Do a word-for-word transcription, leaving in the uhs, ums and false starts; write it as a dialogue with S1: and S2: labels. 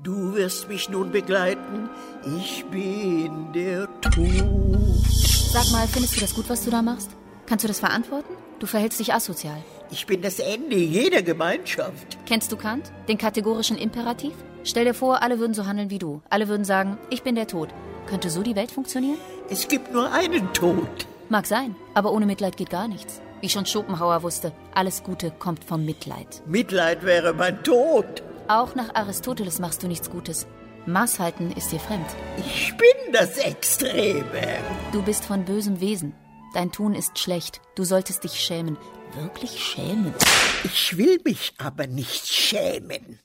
S1: Du wirst mich nun begleiten, ich bin der Tod.
S2: Sag mal, findest du das gut, was du da machst? Kannst du das verantworten? Du verhältst dich asozial.
S1: Ich bin das Ende jeder Gemeinschaft.
S2: Kennst du Kant? Den kategorischen Imperativ? Stell dir vor, alle würden so handeln wie du. Alle würden sagen, ich bin der Tod. Könnte so die Welt funktionieren?
S1: Es gibt nur einen Tod.
S2: Mag sein, aber ohne Mitleid geht gar nichts. Wie schon Schopenhauer wusste, alles Gute kommt vom Mitleid.
S1: Mitleid wäre mein Tod.
S2: Auch nach Aristoteles machst du nichts Gutes. Maßhalten ist dir fremd.
S1: Ich bin das Extreme.
S2: Du bist von bösem Wesen. Dein Tun ist schlecht. Du solltest dich schämen. Wirklich schämen.
S1: Ich will mich aber nicht schämen.